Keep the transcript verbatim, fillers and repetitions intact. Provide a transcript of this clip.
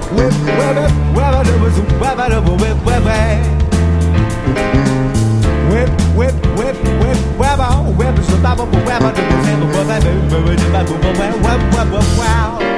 whip, whip, whip, whip, whip, whip, whip, whip, whip, whip, whip, whip, whip, so bubble, whip, whip, whip, whip, whip, whip, whip, whip, whip, wow.